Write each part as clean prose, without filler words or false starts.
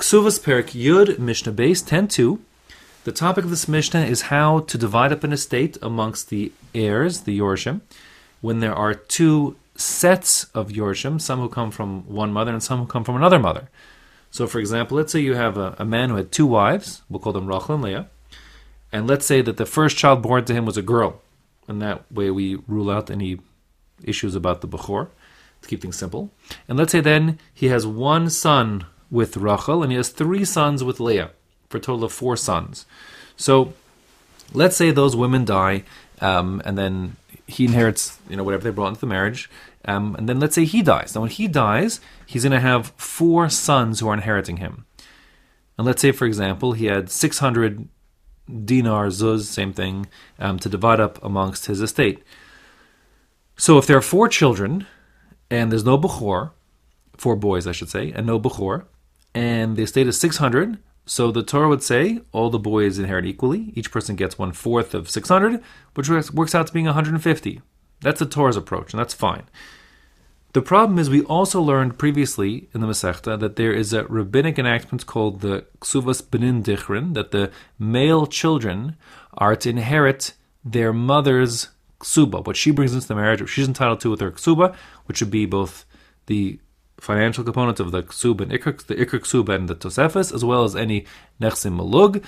Ksuvas Perik Yud, Mishnah Base 10.2. The topic of this Mishnah is how to divide up an estate amongst the heirs, the Yorshim, when there are two sets of Yorshim, some who come from one mother and some who come from another mother. So, for example, let's say you have a man who had two wives, we'll call them Rachel and Leah, and let's say that the first child born to him was a girl, and that way we rule out any issues about the Bechor, to keep things simple. And let's say then he has one son with Rachel, and he has three sons with Leah, for a total of 4 sons. So, let's say those women die, and then he inherits, whatever they brought into the marriage, and then let's say he dies. Now, when he dies, he's going to have 4 sons who are inheriting him. And let's say, for example, he had 600 dinar zuz, same thing, to divide up amongst his estate. So, if there are 4 children, and there's no Bechor, 4 boys, I should say, and no Bechor, and the estate is 600, so the Torah would say all the boys inherit equally. Each person gets 1/4 of 600, which works out to being 150. That's the Torah's approach, and that's fine. The problem is we also learned previously in the Masechta that there is a rabbinic enactment called the Ksuvas Benin Dichrin, that the male children are to inherit their mother's ksuba, what she brings into the marriage, what she's entitled to with her ksuba, which would be both the financial components of the ksub and ikr, the ikr ksuba and the tosefes, as well as any nechsim malug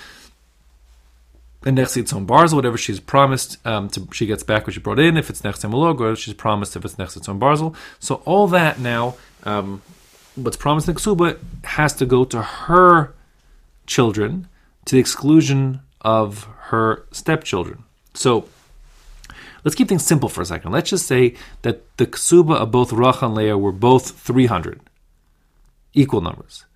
and nechsi tzon barzel, whatever she's promised, she gets back what she brought in, if it's nechsim malug, or she's promised if it's nechsi tzon barzel. So all that now, what's promised in the ksuba has to go to her children to the exclusion of her stepchildren. So let's keep things simple for a second. Let's just say that the ksuba of both Rachel and Leah were both 300, equal numbers.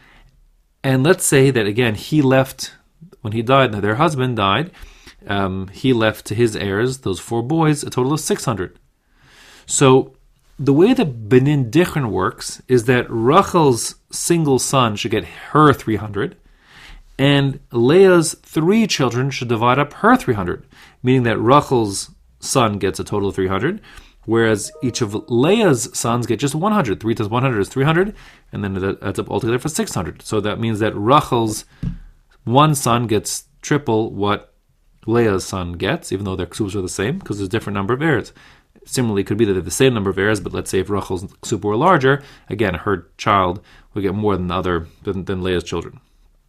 And let's say that, again, he left, when he died, their husband died, he left to his heirs, those 4 boys, a total of 600. So the way that Benin Dichrin works is that Rachel's single son should get her 300, and Leah's 3 children should divide up her 300, meaning that Rachel's son gets a total of 300, whereas each of Leah's sons get just 100. 3 times 100 is 300, and then that adds up altogether for 600. So that means that Rachel's one son gets triple what Leah's son gets, even though their ksubas are the same, because there's a different number of heirs. Similarly, it could be that they're the same number of heirs, but let's say if Rachel's ksuba were larger, again, her child would get more than than Leah's children.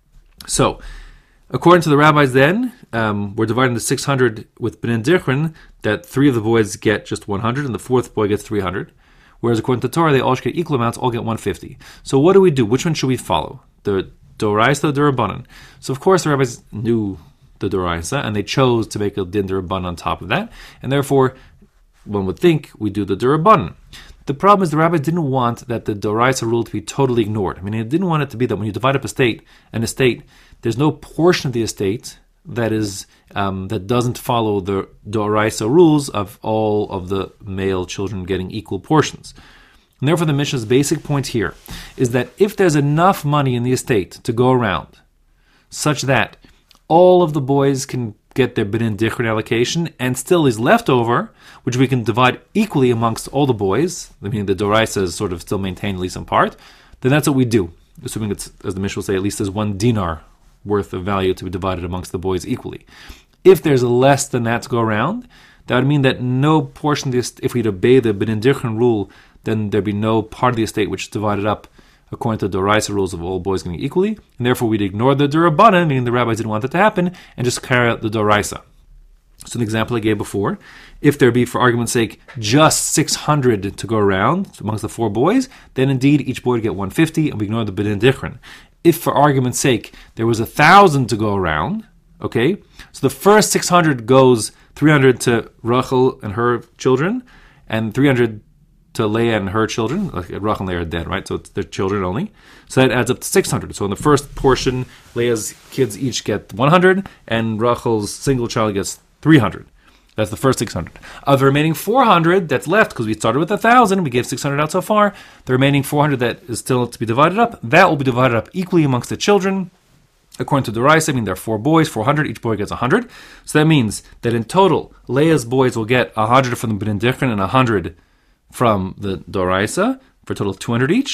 So, according to the rabbis then, we're dividing the 600 with Benin Dichrin, that 3 of the boys get just 100 and the 4th boy gets 300. Whereas according to the Torah, they all should get equal amounts, all get 150. So what do we do? Which one should we follow? The Doraisa or the Rabbanan? So of course the rabbis knew the Doraisa, and they chose to make a Din Rabbanan on top of that, and therefore one would think we do the Rabbanan. The problem is the rabbis didn't want that the Doraisa rule to be totally ignored. I mean, they didn't want it to be that when you divide up an estate, there's no portion of the estate that is that doesn't follow the Doraisa rules of all of the male children getting equal portions. And therefore, the Mishnah's basic point here is that if there's enough money in the estate to go around, such that all of the boys can get their Benin Dichrin allocation, and still is left over, which we can divide equally amongst all the boys, I mean the Doraisa is sort of still maintained at least in part, then that's what we do, assuming it's, as the Mishnah will say, at least there's 1 dinar worth of value to be divided amongst the boys equally. If there's less than that to go around, that would mean that no portion of the estate, if we'd obey the Benin Dichrin rule, then there'd be no part of the estate which is divided up according to the Doraisa rules of all boys getting equally, and therefore we'd ignore the Durabanan, meaning the rabbis didn't want that to happen, and just carry out the Doraisa. So the example I gave before, if there be, for argument's sake, just 600 to go around amongst the 4 boys, then indeed each boy would get 150, and we ignore the Benin Dichrin. If, for argument's sake, there was 1,000 to go around, okay, so the first 600 goes 300 to Rachel and her children, and 300 to Leah and her children. Like Rachel and Leah are dead, right? So it's their children only. So that adds up to 600. So in the first portion, Leah's kids each get 100, and Rachel's single child gets 300. That's the first 600. Of the remaining 400 that's left, because we started with 1,000, we gave 600 out so far, the remaining 400 that is still to be divided up, that will be divided up equally amongst the children. According to the Doraisa, I mean there are 4 boys, 400, each boy gets 100. So that means that in total, Leah's boys will get 100 from the Benin Dichrin and 100 from the Doraisa, for a total of 200 each,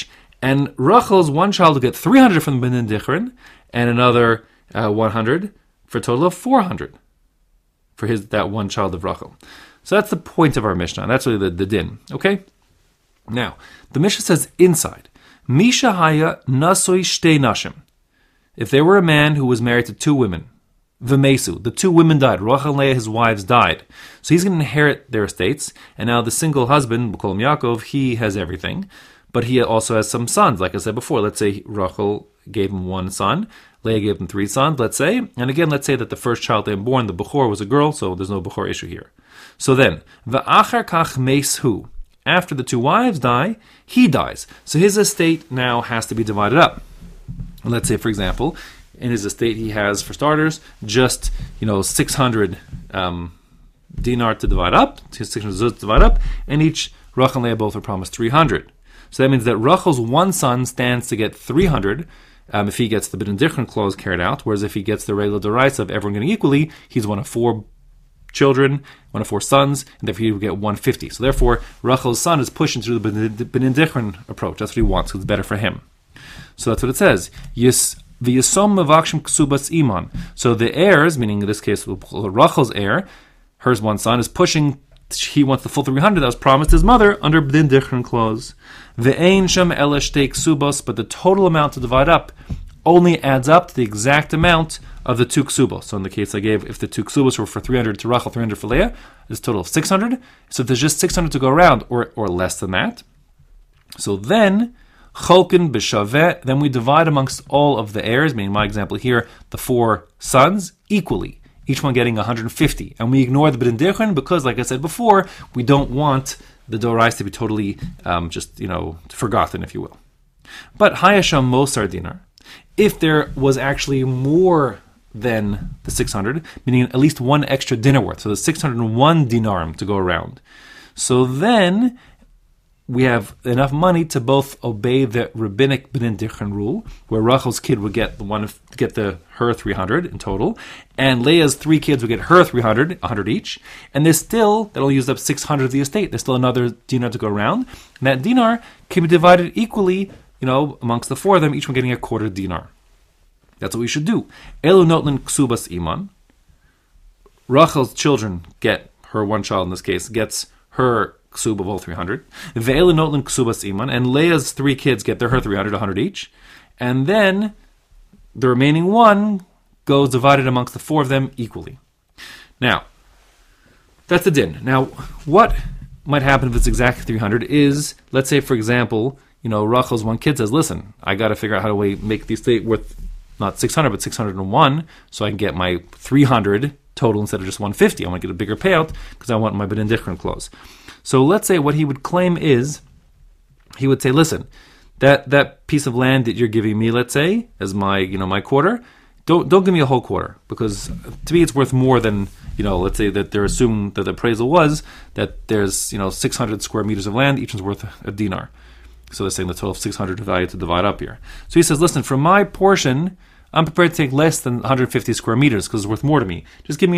And Rachel's one child will get 300 from the Binin Dichrin, and another 100, for a total of 400 for that one child of Rachel. So that's the point of our Mishnah. That's really the din. Okay? Now, the Mishnah says inside, Misha haya nasoi shtei nashim. If there were a man who was married to two women, V'mesu, the two women died, Rachel and Leah, his wives, died. So he's going to inherit their estates, and now the single husband, we'll call him Yaakov, he has everything, but he also has some sons, like I said before. Let's say Rachel gave him one son, Leah gave him 3 sons, let's say, and again, let's say that the first child they were born, the Bechor, was a girl, so there's no Bechor issue here. So then, V'achar kach meishu, after the 2 wives die, he dies. So his estate now has to be divided up. Let's say, for example, in his estate he has, for starters, just 600 dinar to divide up, 600 zuz to divide up, and each Rachel and Leah both are promised 300. So that means that Rachel's one son stands to get 300 if he gets the Binin Dichrin clause carried out, whereas if he gets the regular deraisa of everyone getting equally, he's one of 4 children, one of 4 sons, and therefore he will get 150. So therefore, Rachel's son is pushing through the Binin Dichrin approach. That's what he wants, because it's better for him. So that's what it says. V'yasom mevakshim ksubas iman. So the heirs, meaning in this case Rachel's heir, her one son, is pushing. He wants the full 300 that was promised his mother under B'din Dichrin clause. Ve'ein shem ele shtei ksubos, but the total amount to divide up only adds up to the exact amount of the 2 ksubos. So in the case I gave, if the 2 ksubos were for 300 to Rachel, 300 for Leah, it's a total of 600. So if there's just 600 to go around, or less than that, so then Cholkin b'shaveh, then we divide amongst all of the heirs, meaning my example here, the 4 sons, equally, each one getting 150. And we ignore the B'din Dichrin because, like I said before, we don't want the dorais to be totally forgotten, if you will. But Hayasham Mosar Dinar, if there was actually more than the 600, meaning at least one extra dinar worth, so there's 601 dinarim to go around, so then we have enough money to both obey the rabbinic B'din Dichrin rule, where Rachel's kid would get her 300 in total, and Leah's 3 kids would get her 300, 100 each, and there's still, that'll use up 600 of the estate. There's still another dinar to go around, and that dinar can be divided equally, amongst the 4 of them, each one getting a quarter dinar. That's what we should do. Elu notlin ksubas iman. Rachel's children get, her one child in this case, gets her ksub of all 300. Ve'elu notlin ksubas iman. And Leah's 3 kids get her 300, 100 each. And then the remaining one goes divided amongst the 4 of them equally. Now, that's the din. Now, what might happen if it's exactly 300 is, let's say, for example, Rachel's one kid says, listen, I got to figure out how to make the estate worth not 600, but 601, so I can get my 300 total instead of just 150. I want to get a bigger payout because I want my B'din Dichrin clause. So let's say what he would claim is, he would say, listen, that piece of land that you're giving me, let's say, as my my quarter, don't give me a whole quarter, because to me it's worth more than, let's say that they're assuming that the appraisal was that there's 600 square meters of land, each one's worth a dinar. So they're saying the total of 600 value to divide up here. So he says, listen, for my portion, I'm prepared to take less than 150 square meters because it's worth more to me. Just give me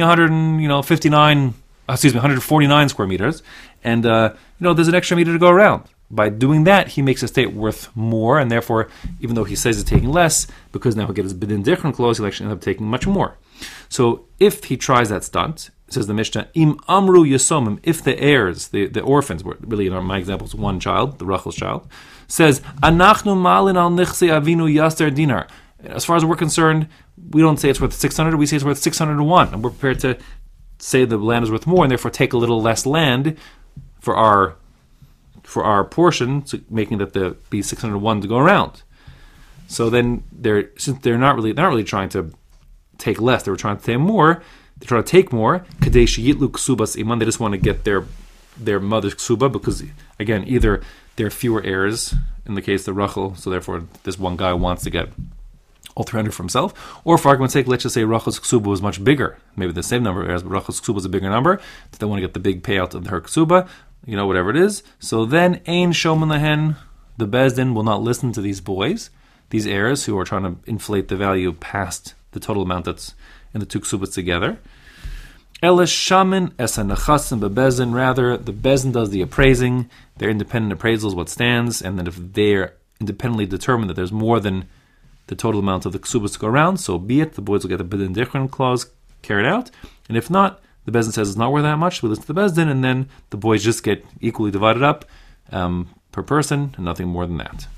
149 square meters, and there's an extra meter to go around. By doing that, he makes the estate worth more, and therefore, even though he says he's taking less, because now he'll get his B'din Dichrin clause, he'll actually end up taking much more. So if he tries that stunt, says the Mishnah, Im Amru Yasomim, if the heirs, the orphans, were really, in my example, it's one child, the Rachel's child, says, Anachnu malin al nichse avinu yaster dinar. As far as we're concerned, we don't say it's worth 600, we say it's worth 601, and we're prepared to say the land is worth more, and therefore take a little less land for our portion, so making that there be 601 to go around. So then since they're not really trying to take less, they were trying to take more. They try to take more. Kadesh yitlu ksubas iman. They just want to get their mother's ksuba, because again, either there are fewer heirs in the case of Rachel, so therefore this one guy wants to get all 300 for himself, or for argument's sake, let's just say Rachel's ksuba was much bigger, maybe the same number of heirs, but Rachel's ksuba was a bigger number, so they want to get the big payout of her ksuba, whatever it is. So then, ein shomen lahen, the Bezdin will not listen to these boys, these heirs who are trying to inflate the value past the total amount that's in the 2 ksubas together. Elish shaman esa nechasim bebezdin, rather the Bezdin does the appraising, their independent appraisal is what stands, and then if their independently determine that there's more than the total amount of the ksubas to go around, so be it. The boys will get the bidin dichron clause carried out. And if not, the Bezdin says it's not worth that much. We listen to the Bezdin, and then the boys just get equally divided up per person, and nothing more than that.